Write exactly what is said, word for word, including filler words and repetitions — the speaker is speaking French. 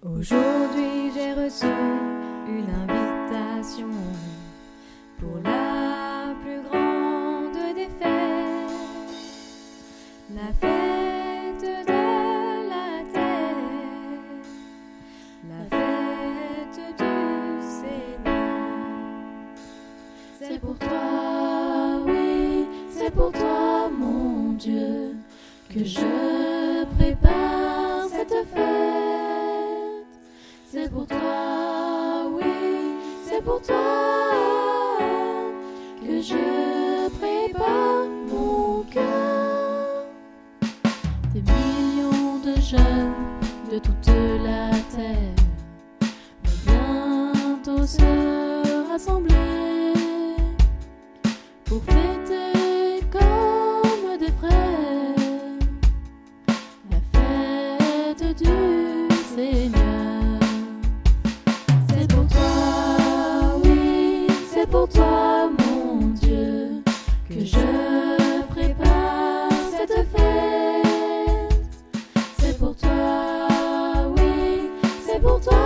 Aujourd'hui j'ai reçu une invitation pour la plus grande des fêtes, la fête de la terre, la fête du Seigneur. C'est pour toi, oui, c'est pour toi mon Dieu, que je prépare cette fête. C'est pour toi, oui, c'est pour toi que je prépare mon cœur. Des millions de jeunes de toute la terre vont bientôt se rassembler pour fêter comme des frères la fête du Seigneur. C'est pour toi, mon Dieu, que je prépare cette fête. C'est pour toi, oui, c'est pour toi